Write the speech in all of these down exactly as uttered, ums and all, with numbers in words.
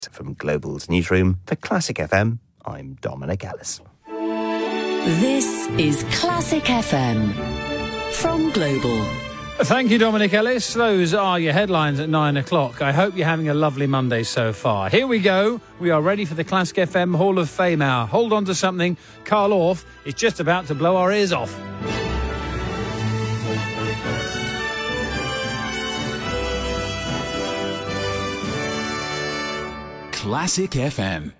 From Global's newsroom for Classic F M, I'm Dominic Ellis. This is Classic F M from Global. Thank you, Dominic Ellis. Those are your headlines at nine o'clock. I hope you're having a lovely Monday so far. Here we go. We are ready for the Classic F M Hall of Fame hour. Hold on to something. Carl Orff is just about to blow our ears off. Classic F M.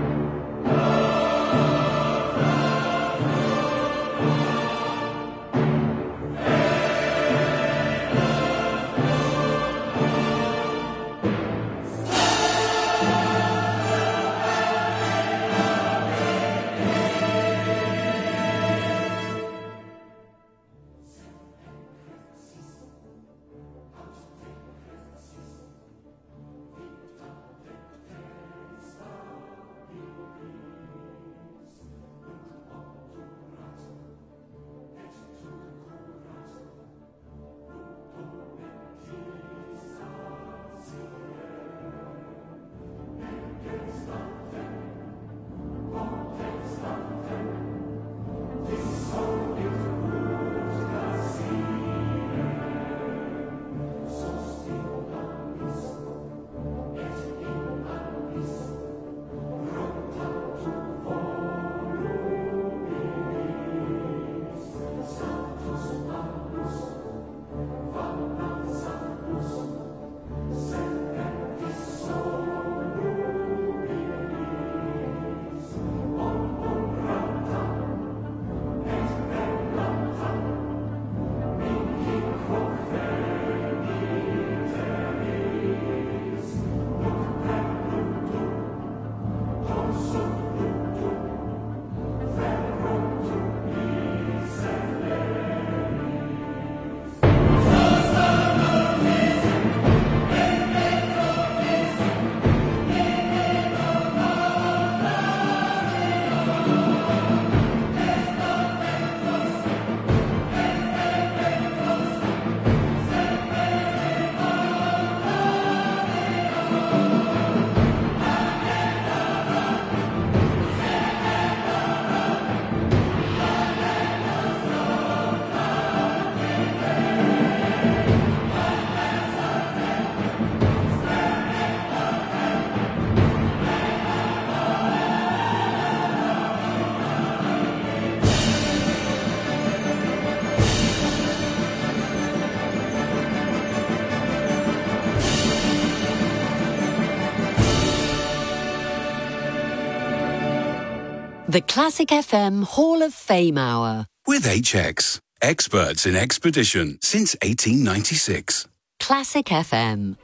The Classic F M Hall of Fame Hour. With H X, experts in expedition since eighteen ninety-six. Classic F M.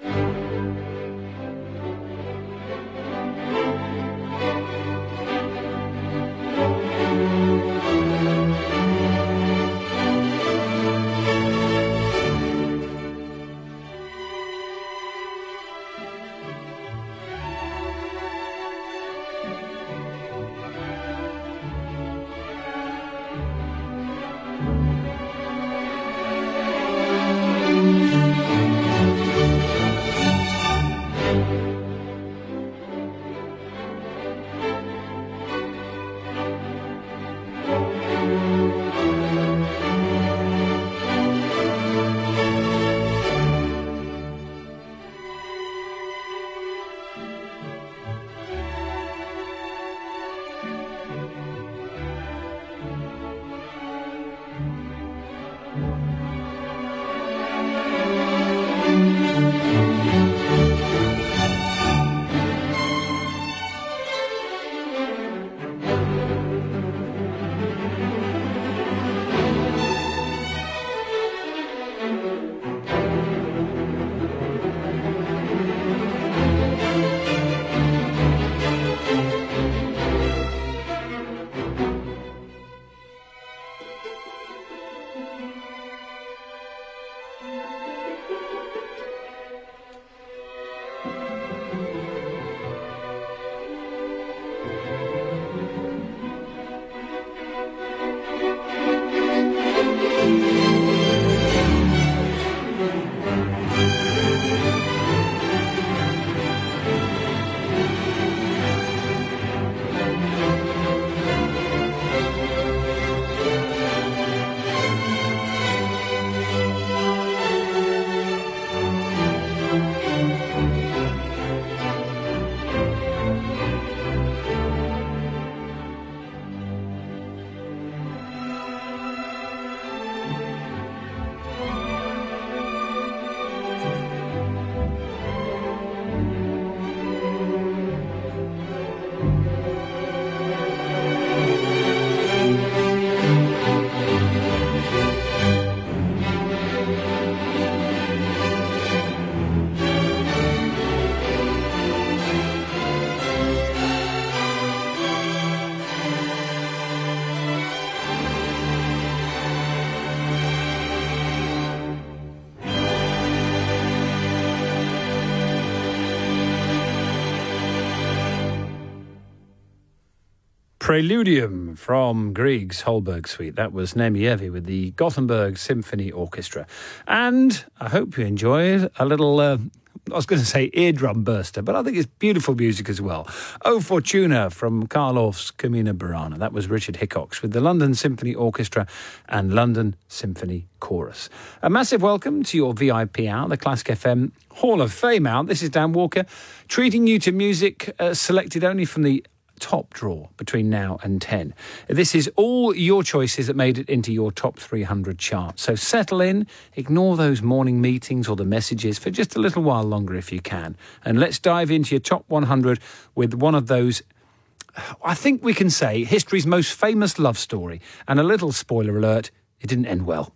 Preludium from Grieg's Holberg Suite. That was Nemievi with the Gothenburg Symphony Orchestra. And I hope you enjoyed a little, uh, I was going to say eardrum burster, but I think it's beautiful music as well. O Fortuna from Carl Orff's Carmina Burana. That was Richard Hickox with the London Symphony Orchestra and London Symphony Chorus. A massive welcome to your V I P hour, the Classic F M Hall of Fame hour. This is Dan Walker, treating you to music uh, selected only from the top draw between now and ten. This is all your choices that made it into your top three hundred chart. So settle in, ignore those morning meetings or the messages for just a little while longer if you can. And let's dive into your top one hundred with one of those, I think we can say, history's most famous love story. And a little spoiler alert, it didn't end well.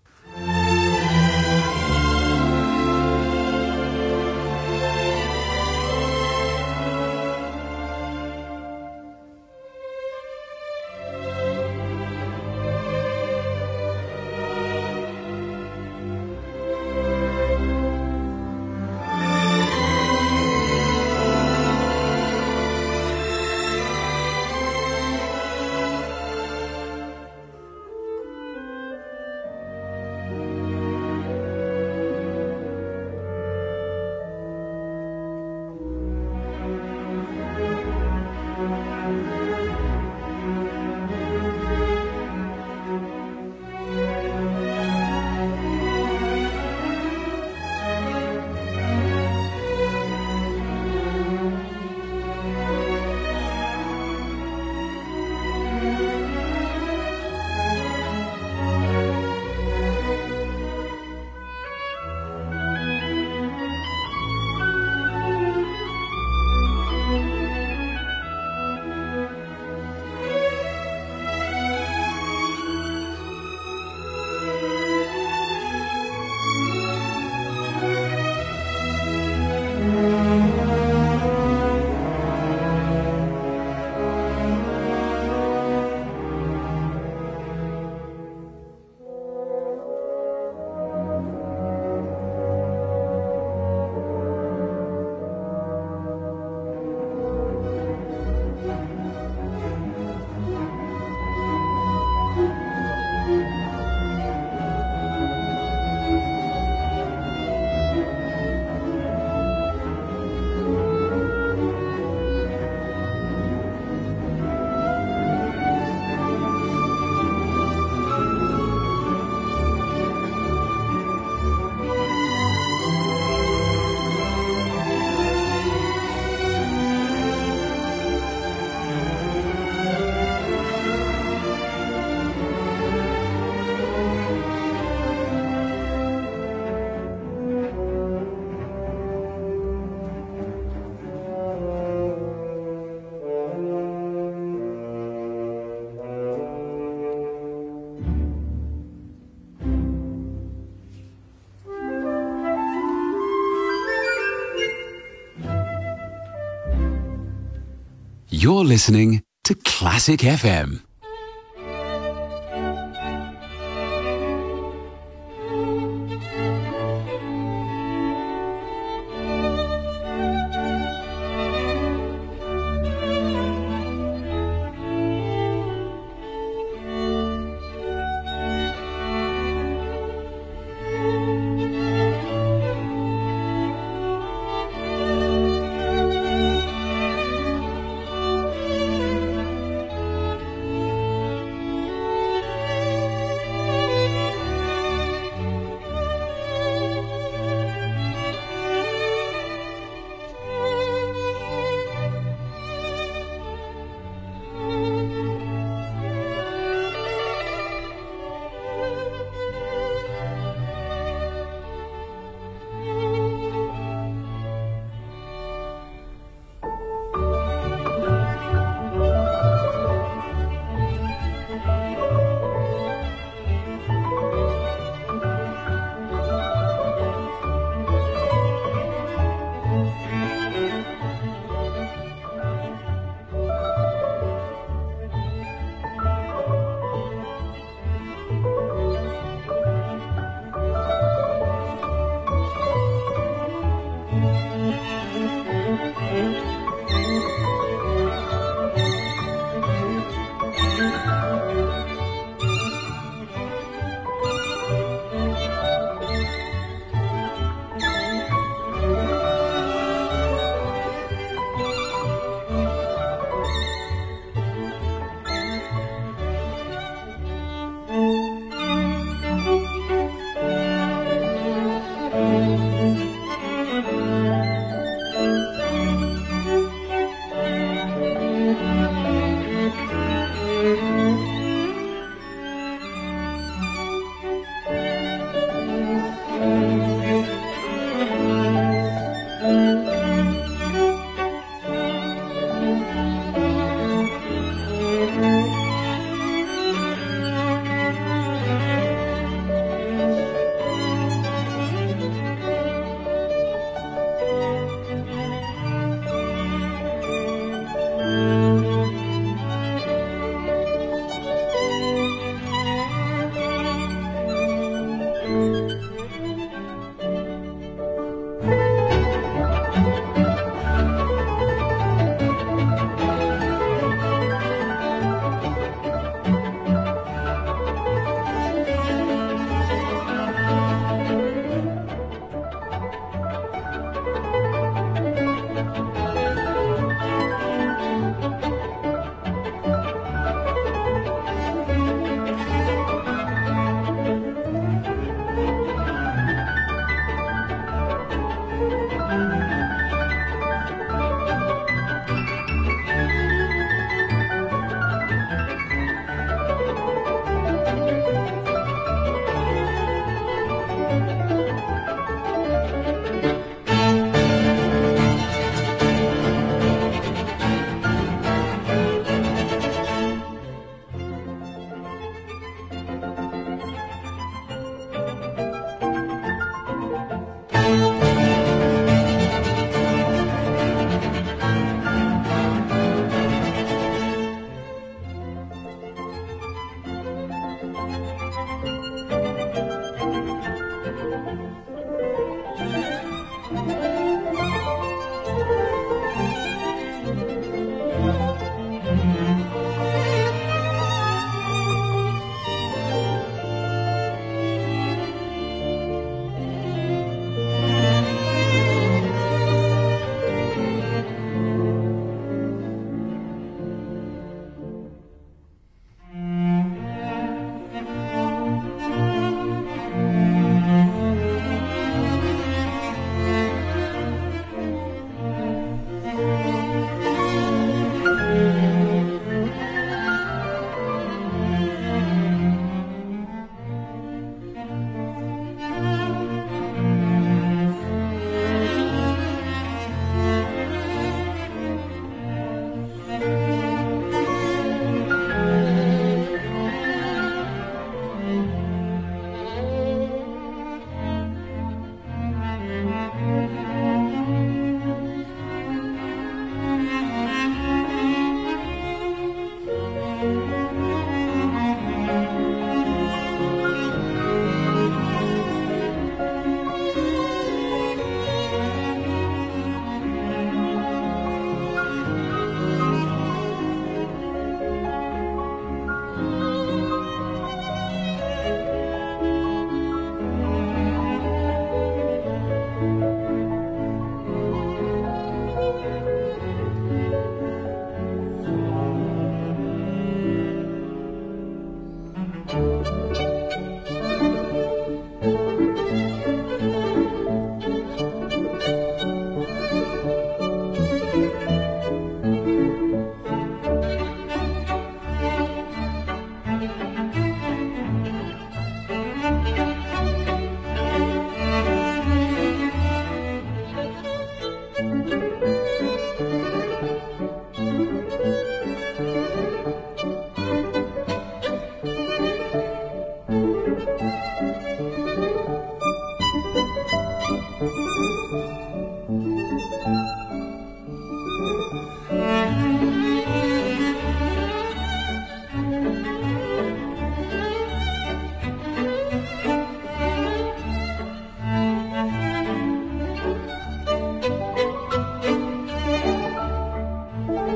You're listening to Classic F M.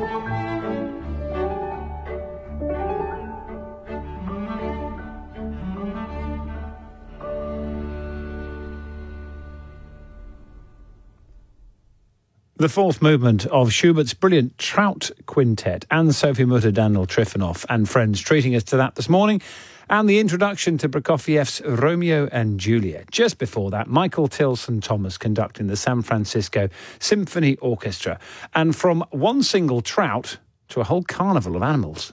The fourth movement of Schubert's brilliant Trout Quintet and Sophie Mutter, Daniel Trifonov and friends treating us to that this morning, and the introduction to Prokofiev's Romeo and Juliet. Just before that, Michael Tilson Thomas conducting the San Francisco Symphony Orchestra. And from one single trout to a whole carnival of animals.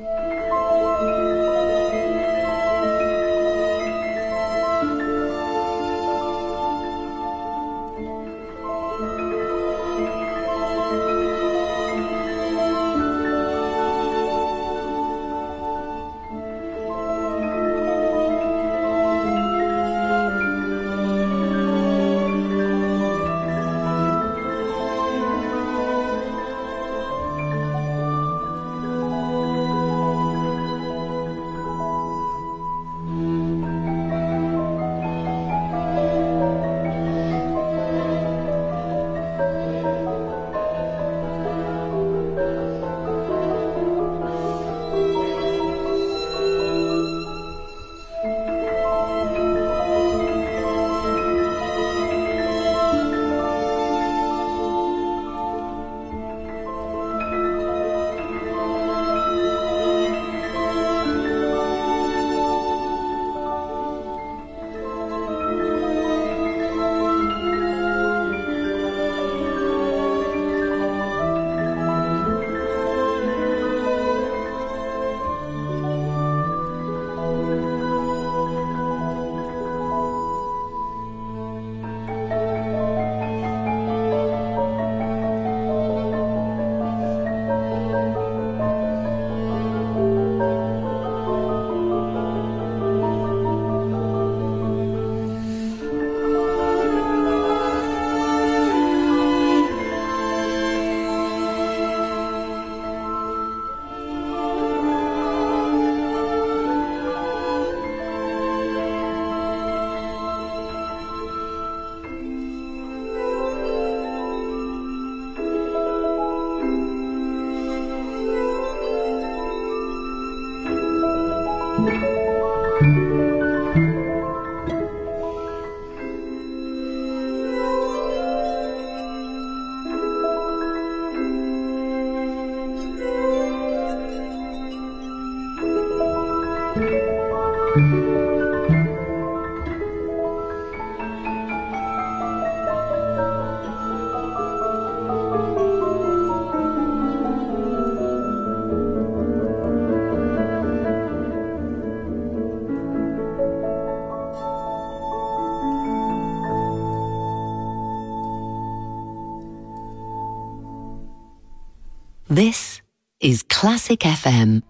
This is Classic F M.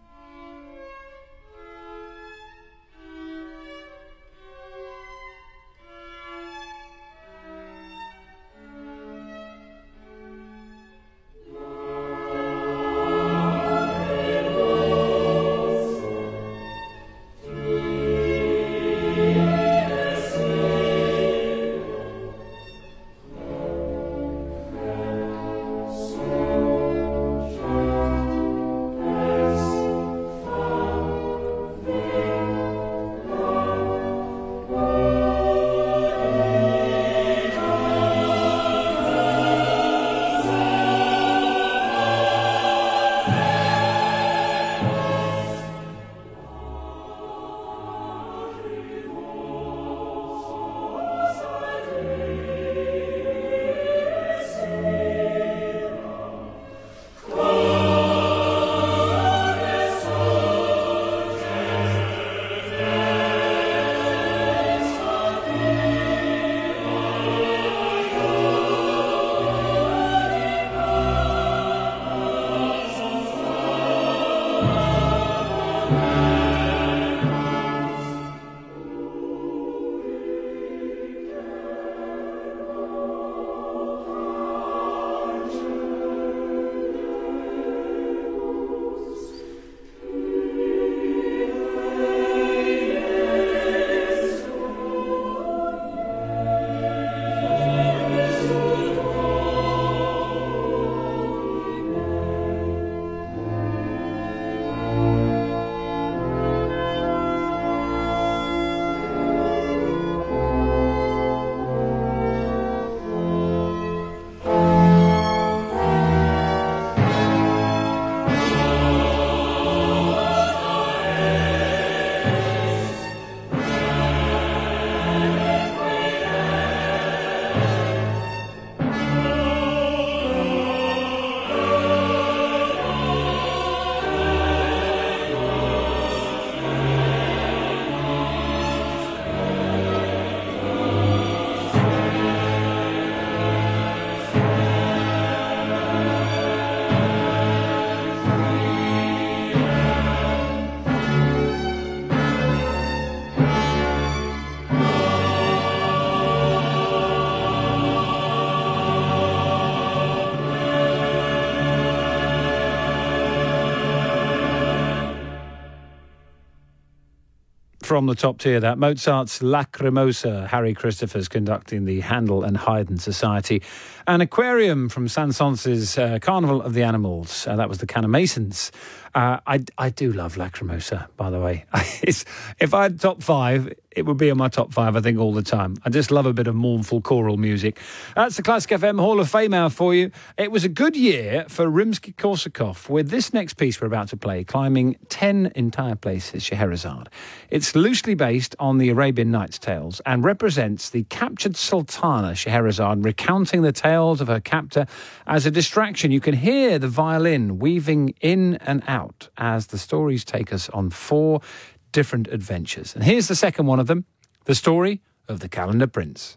from the top tier, that. Mozart's Lacrimosa, Harry Christophers conducting the Handel and Haydn Society. An Aquarium from Saint-Saëns's uh, Carnival of the Animals. Uh, that was the Canamasons. Uh, I, I do love Lacrimosa, by the way. It's, if I had top five, it would be in my top five, I think, all the time. I just love a bit of mournful choral music. That's the Classic F M Hall of Fame hour for you. It was a good year for Rimsky-Korsakov, with this next piece we're about to play, climbing ten entire places, Scheherazade. It's loosely based on the Arabian Nights tales and represents the captured Sultana Scheherazade recounting the tales of her captor as a distraction. You can hear the violin weaving in and out as the stories take us on four different adventures. And here's the second one of them, the story of the Calendar Prince.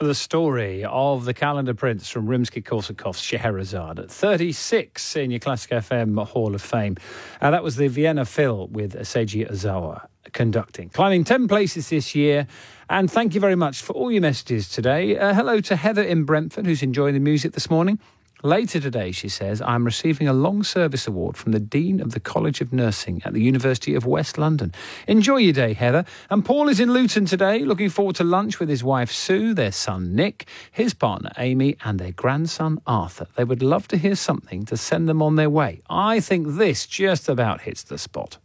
The story of the calendar prince from Rimsky-Korsakov's Scheherazade at thirty-six in your Classic F M Hall of Fame. Uh, that was the Vienna Phil with Seiji Ozawa conducting. Climbing ten places this year. And thank you very much for all your messages today. Uh, hello to Heather in Brentford, who's enjoying the music this morning. Later today, she says, I'm receiving a long service award from the Dean of the College of Nursing at the University of West London. Enjoy your day, Heather. And Paul is in Luton today, looking forward to lunch with his wife Sue, their son Nick, his partner Amy, and their grandson Arthur. They would love to hear something to send them on their way. I think this just about hits the spot.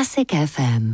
Classic F M.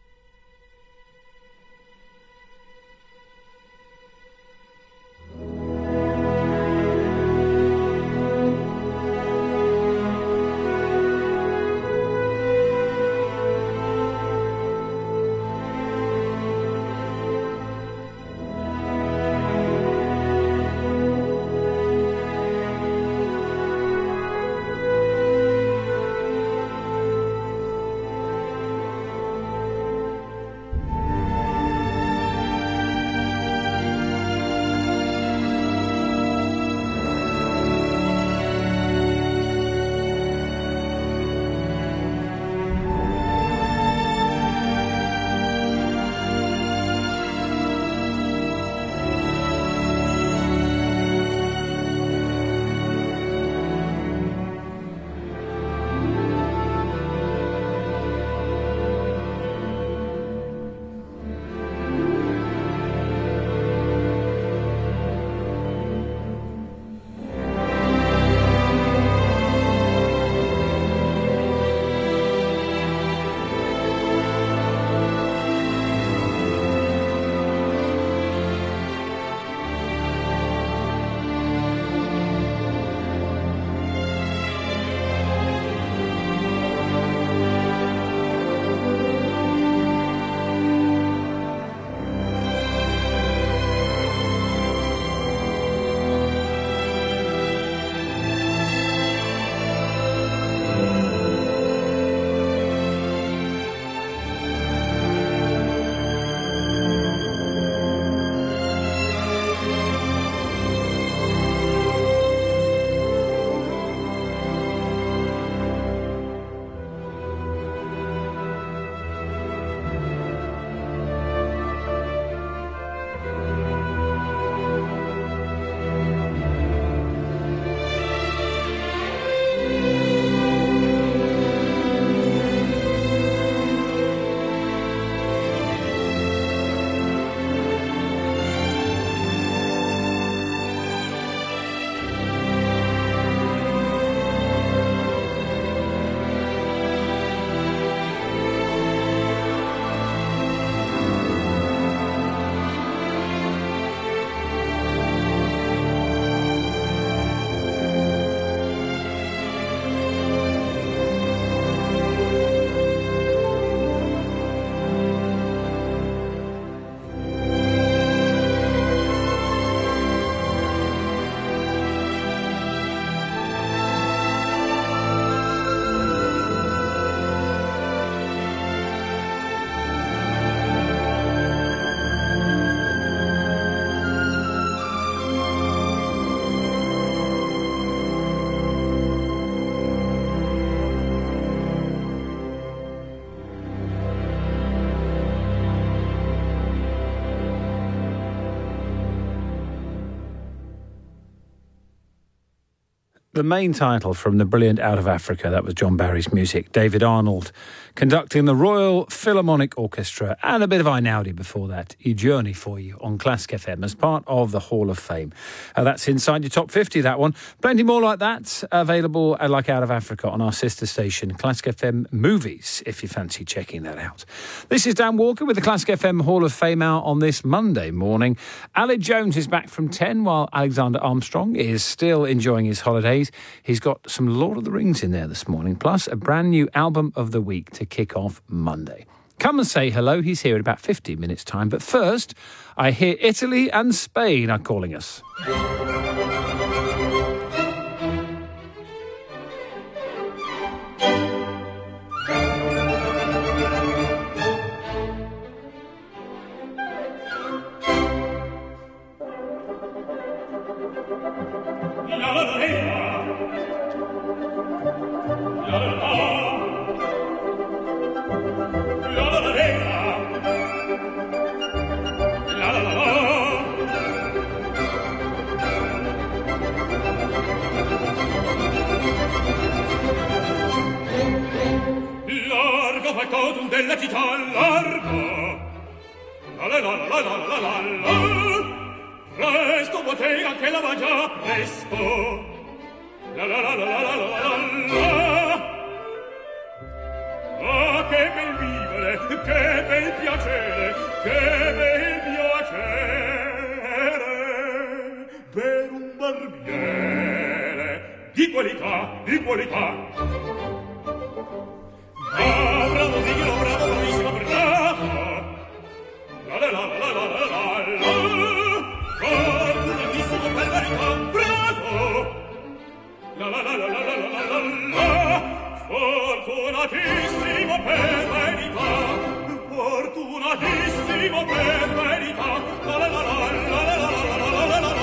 The main title from the brilliant Out of Africa, that was John Barry's music. David Arnold conducting the Royal Philharmonic Orchestra, and a bit of Einaudi before that. A journey for you on Classic F M as part of the Hall of Fame. Uh, that's inside your top fifty, that one. Plenty more like that available, uh, like Out of Africa, on our sister station, Classic F M Movies, if you fancy checking that out. This is Dan Walker with the Classic F M Hall of Fame hour on this Monday morning. Aled Jones is back from ten, while Alexander Armstrong is still enjoying his holidays. He's got some Lord of the Rings in there this morning, plus a brand new album of the week to kick off Monday. Come and say hello. He's here in about fifteen minutes' time. But first, I hear Italy and Spain are calling us. Factotum della città largo, la la la la la la la la, presto bottega che la va già presto, la la la la la la la la la, Ah, che bel vivere, che bel piacere, che bel piacere per un barbiere di qualità, di qualità. Ah, bravo, figlio, bravo, bravissimo, bravo. La la la la la la la la. Fortunatissimo per verità, bravo. La la la la la la la la la. Fortunatissimo per verità, fortunatissimo per verità. La la la la la la la la la la la.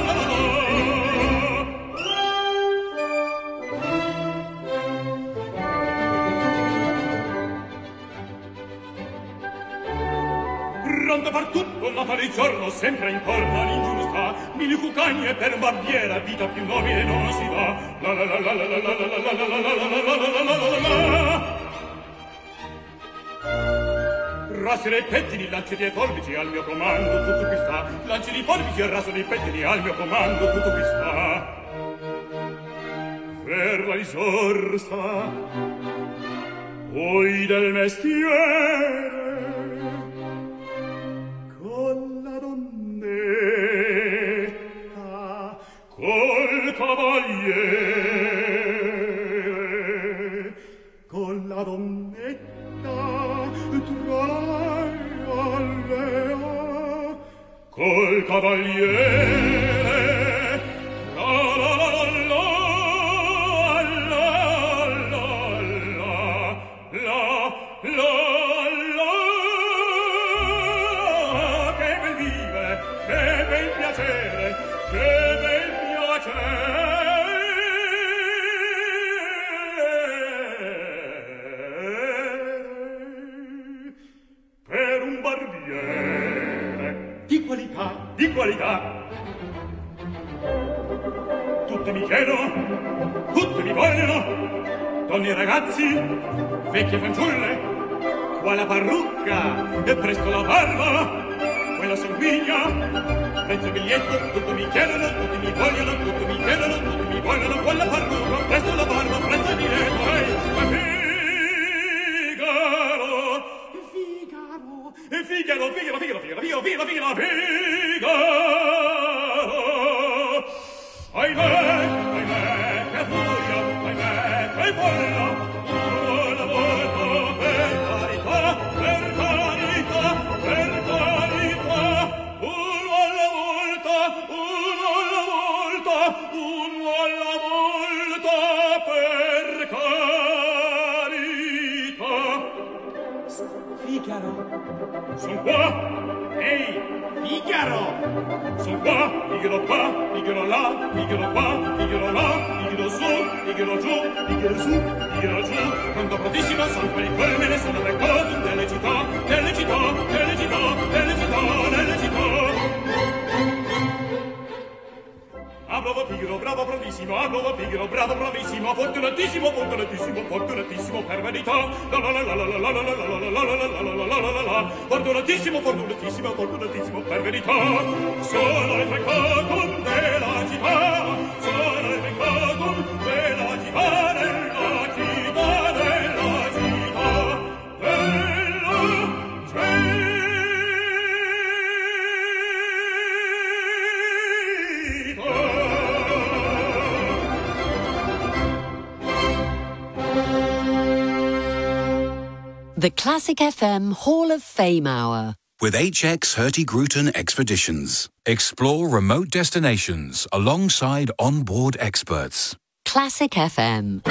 Pronto a far tutto, nota di giorno, sempre intorno all'ingiusta. Mille cucagne per un barbiere, vita più nobile non si dà. La la la la la la la la la la la la la la la. Rassi dei pettini, lanci dei forbici, al mio comando tutto qui sta. Lanci di forbici e raso dei pettini, al mio comando tutto qui sta. Per la risorsa, poi del mestiere, con la donnetta, col cavaliere, con la donnetta, tra le col cavaliere, la la la la la la la la la. Che bel vivere, che bel piacere, che bel piacere per un barbiere di qualità, di qualità. Tutti mi chiedono, tutti mi vogliono, donne e ragazzi, vecchie fanciulle, qua la parrucca e presto la barba, quella sanguigna, prezzo il biglietto, tutti mi chiedono, tutti mi vogliono, tutti mi chiedono, tutti mi vogliono, con la parrucca, presto la barba, prezzo il biglietto, ehi, ma Figaro, Figaro, Figaro, Figaro, Figaro, Figaro, Figaro, Figaro, Figaro, Figaro, ahimè, ahimè, che furia, ahimè, che folla, una volta, per carità, per carità, per carità, uno alla volta, uno alla volta, uno alla volta, per carità. Figaro, son qua, ehi, Figaro, son qua, Figaro qua, Figaro là, Figaro qua, Figaro là, Figaro su, Figaro giù, Figaro su, Figaro giù, pronto prontissimo, son per il colmene, sono per conto delle città, delle città, delle città, delle città, delle città. Ah, bravo Figaro, bravo, bravissimo, ah, bravo Figaro, bravo, bravissimo, fortunatissimo, fortunatissimo, fortunatissimo, per verità, la la la la la la la la la la la la la la la la, fortunatissimo, fortunatissimo, fortunatissimo, per verità, sono il peccatum della città, sono il peccatum della città, della città, della città, della città. The Classic F M Hall of Fame Hour. With H X Hurtigruten Expeditions. Explore remote destinations alongside onboard experts. Classic F M.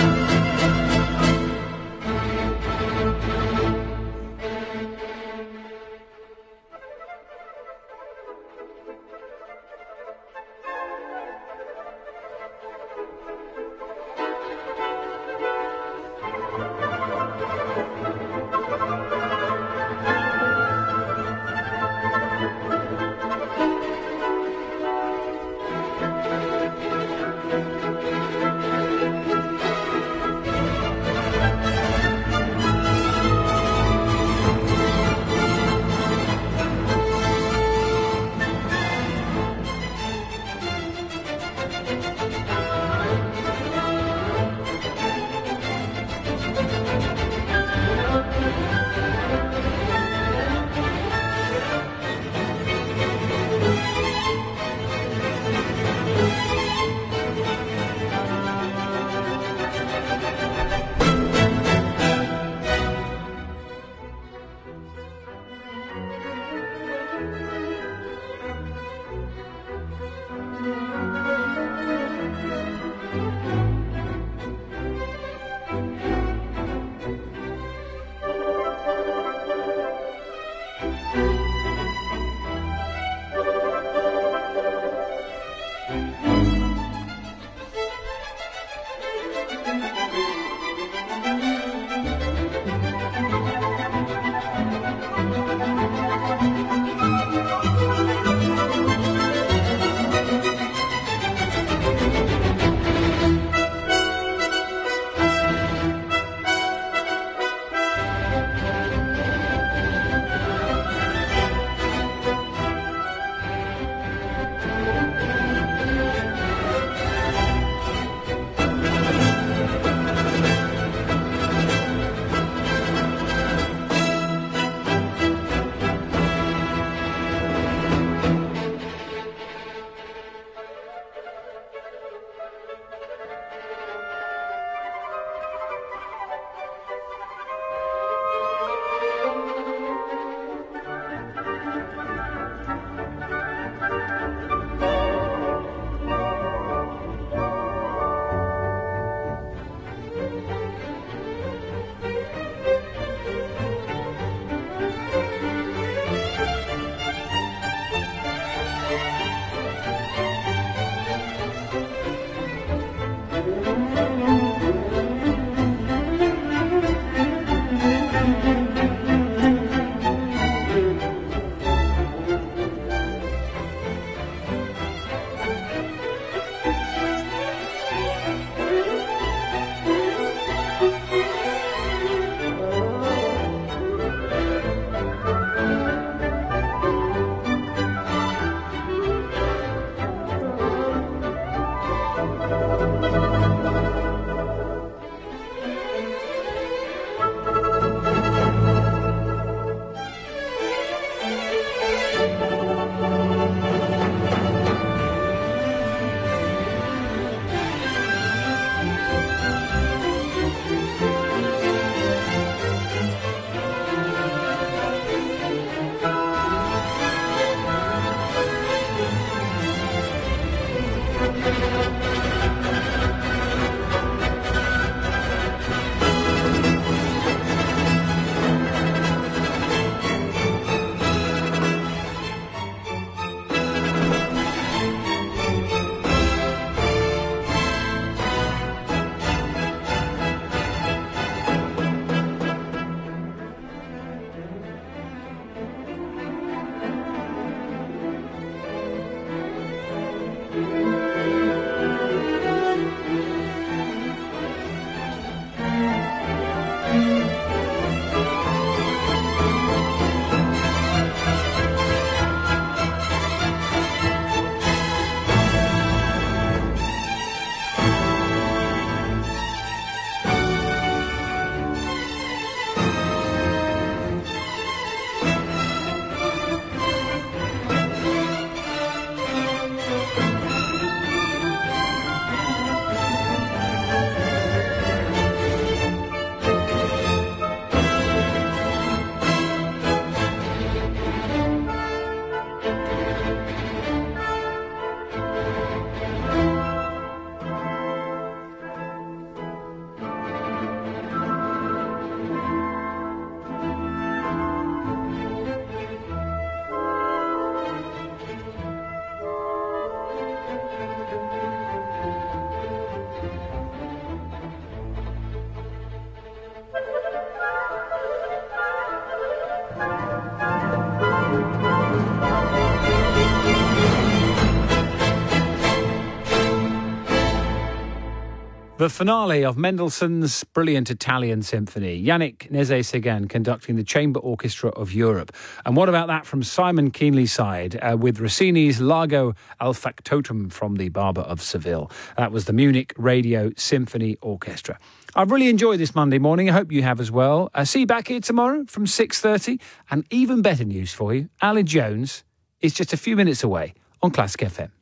The finale of Mendelssohn's brilliant Italian symphony. Yannick Nézet-Séguin conducting the Chamber Orchestra of Europe. And what about that from Simon Keenly's side uh, with Rossini's Largo al Factotum from the Barber of Seville. That was the Munich Radio Symphony Orchestra. I've really enjoyed this Monday morning. I hope you have as well. I'll see you back here tomorrow from six thirty. And even better news for you, Ali Jones is just a few minutes away on Classic F M.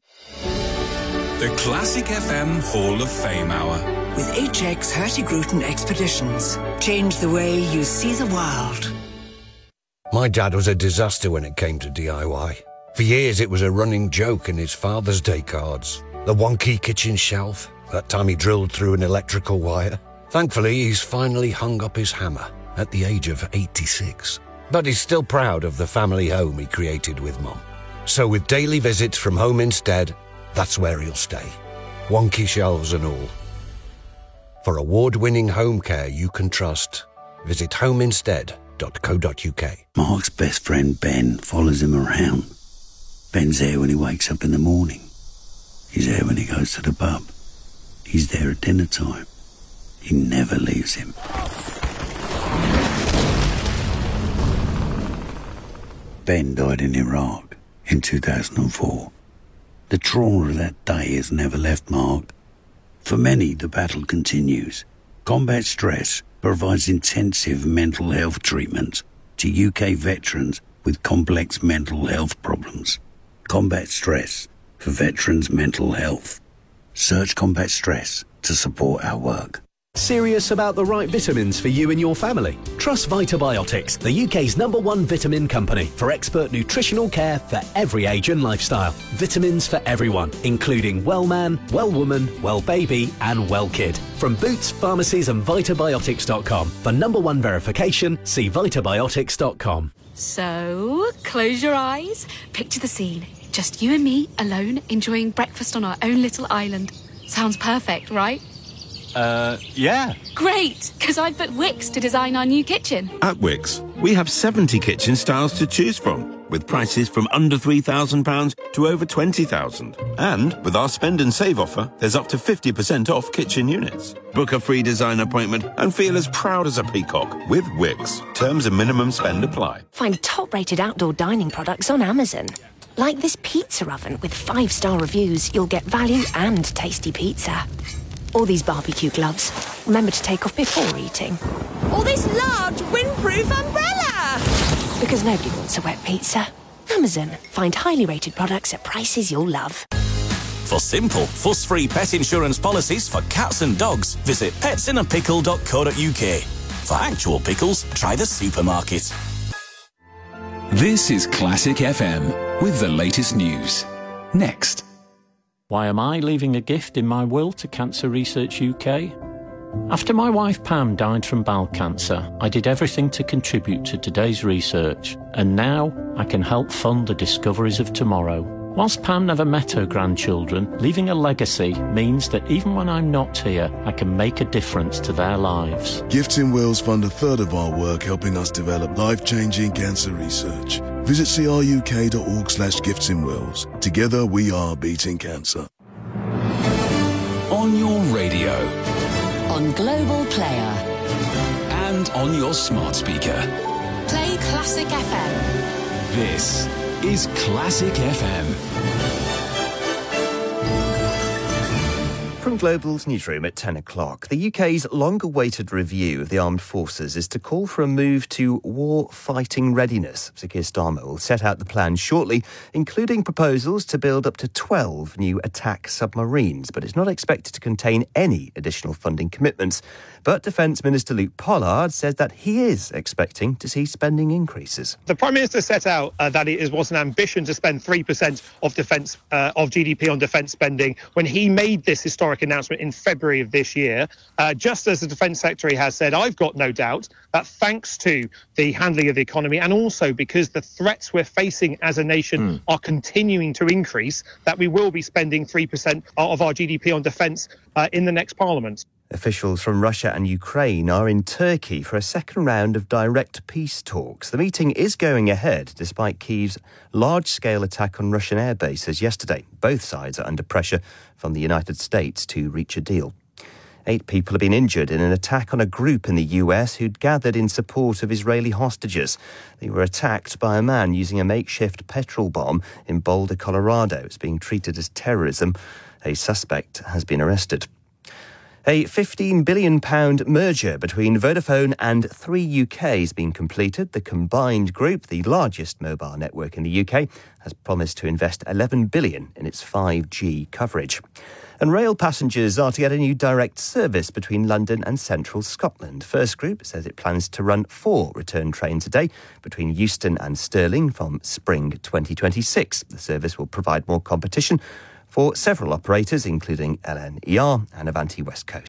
The Classic F M Hall of Fame Hour. With H X Hurtigruten Expeditions. Change the way you see the world. My dad was a disaster when it came to D I Y. For years it was a running joke in his Father's Day cards. The wonky kitchen shelf, that time he drilled through an electrical wire. Thankfully, he's finally hung up his hammer at the age of eighty-six. But he's still proud of the family home he created with Mum. So with daily visits from Home Instead, that's where he'll stay. Wonky shelves and all. For award-winning home care you can trust, visit home instead dot co dot uk. Mark's best friend Ben follows him around. Ben's there when he wakes up in the morning. He's there when he goes to the pub. He's there at dinner time. He never leaves him. Ben died in Iraq in two thousand four. The trauma of that day has never left Mark. For many, the battle continues. Combat Stress provides intensive mental health treatment to U K veterans with complex mental health problems. Combat Stress for veterans' mental health. Search Combat Stress to support our work. Serious about the right vitamins for you and your family? Trust Vitabiotics, the U K's number one vitamin company, for expert nutritional care for every age and lifestyle. Vitamins for everyone, including well man, well woman, well baby and well kid. From Boots, pharmacies and vitabiotics dot com. For number one verification, see vitabiotics dot com. So, close your eyes, picture the scene. Just you and me, alone, enjoying breakfast on our own little island. Sounds perfect, right? Uh, yeah. Great, because I've booked Wix to design our new kitchen. At Wix, we have seventy kitchen styles to choose from, with prices from under three thousand pounds to over twenty thousand pounds. And with our spend and save offer, there's up to fifty percent off kitchen units. Book a free design appointment and feel as proud as a peacock with Wix. Terms and minimum spend apply. Find top-rated outdoor dining products on Amazon. Like this pizza oven with five-star reviews, you'll get value and tasty pizza. All these barbecue gloves. Remember to take off before eating. Or this large windproof umbrella! Because nobody wants a wet pizza. Amazon. Find highly rated products at prices you'll love. For simple, fuss-free pet insurance policies for cats and dogs, visit pets in a pickle dot co dot uk. For actual pickles, try the supermarket. This is Classic F M with the latest news. Next. Why am I leaving a gift in my will to Cancer Research U K? After my wife Pam died from bowel cancer, I did everything to contribute to today's research, and now I can help fund the discoveries of tomorrow. Whilst Pam never met her grandchildren, leaving a legacy means that even when I'm not here, I can make a difference to their lives. Gifts in Wills fund a third of our work helping us develop life-changing cancer research. Visit cruk.org slash gifts in wills. Together we are beating cancer. On your radio. On Global Player. And on your smart speaker. Play Classic F M. This is Classic F M. From Global's newsroom at ten o'clock, the U K's long-awaited review of the armed forces is to call for a move to war-fighting readiness. Sir Keir Starmer will set out the plan shortly, including proposals to build up to twelve new attack submarines, but it's not expected to contain any additional funding commitments. But Defence Minister Luke Pollard says that he is expecting to see spending increases. The Prime Minister set out uh, that it was an ambition to spend three percent of defence uh, of G D P on defence spending when he made this historic announcement in February of this year. Uh, just as the Defence Secretary has said, I've got no doubt that thanks to the handling of the economy and also because the threats we're facing as a nation mm. are continuing to increase, that we will be spending three percent of our G D P on defence uh, in the next Parliament. Officials from Russia and Ukraine are in Turkey for a second round of direct peace talks. The meeting is going ahead despite Kyiv's large-scale attack on Russian air bases yesterday. Both sides are under pressure from the United States to reach a deal. Eight people have been injured in an attack on a group in the U S who'd gathered in support of Israeli hostages. They were attacked by a man using a makeshift petrol bomb in Boulder, Colorado. It's being treated as terrorism. A suspect has been arrested. A fifteen billion pounds merger between Vodafone and three U K has been completed. The combined group, the largest mobile network in the U K, has promised to invest eleven billion pounds in its five G coverage. And rail passengers are to get a new direct service between London and central Scotland. First Group says it plans to run four return trains a day between Euston and Stirling from spring twenty twenty-six. The service will provide more competition for several operators, including L N E R and Avanti West Coast.